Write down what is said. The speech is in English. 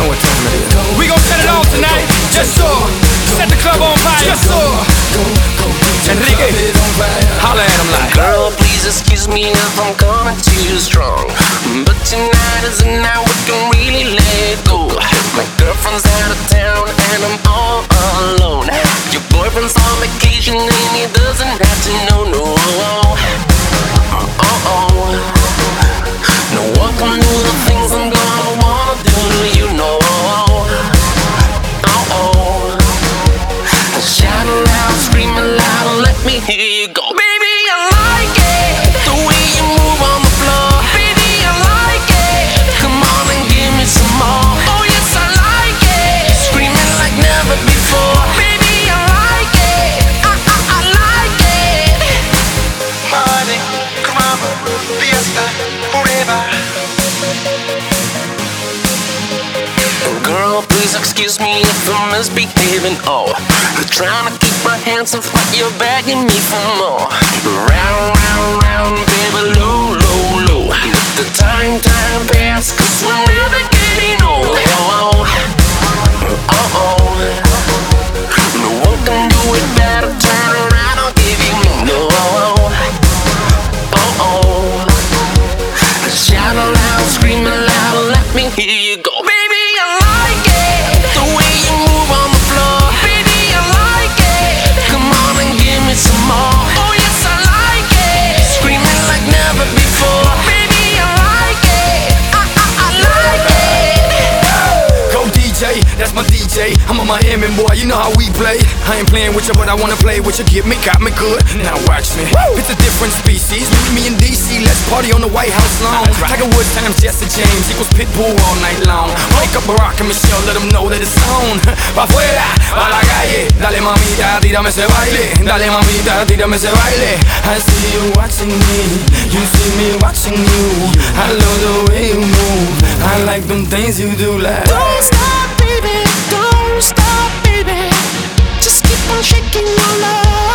what time it is. We gon' set it off tonight. Yes, sir. Set the club on fire. Yes, sir. Enrique, holla at him like. Girl, please excuse me if I'm coming too strong, but tonight is the night we can really let go. My girlfriend's out of town and I'm all alone. Your boyfriend's on vacation and he doesn't have to know, no. No one can do the things I'm gonna wanna do to you, no. Shout aloud, scream aloud, let me hear you go. Baby, I like it, the way you move on the floor. Baby, I like it, come on and give me some more. Oh yes, I like it, screaming like never before. Baby, I like it, I like it. Party, come on, fiesta, forever. Girl, please excuse me if I'm misbehaving. Oh, trying to keep my hands off, but you're begging me for more. Round, round, round, baby, low, low, low. Let the time pass, 'cause we're never getting old. No one can do it better. Turn around, I'll give you more. Shout aloud, scream aloud, let me hear you go. Baby, I like it, the way you move on the floor. Baby, I like it, come on and give me some more. Oh yes, I like it, screaming like never before. Baby, I like it, I like it. Go DJ, that's my DJ. I'm a Miami boy, you know how we play. I ain't playing with you, but I wanna play with you. Get me, got me good. Now watch me. It's a different species. Meet me in DC, let's party on the White House lawn. Tiger Woods times Jesse James equals Pitbull all night long. Wake up Barack and Michelle, let them know that it's on. Pa' afuera, pa' la calle. Dale mamita, tírame ese baile. Dale mamita, tírame ese baile. I see you watching me, you see me watching you. I love the way you move, I like them things you do like. Don't stop, baby, don't stop, baby. Just keep on shaking your love.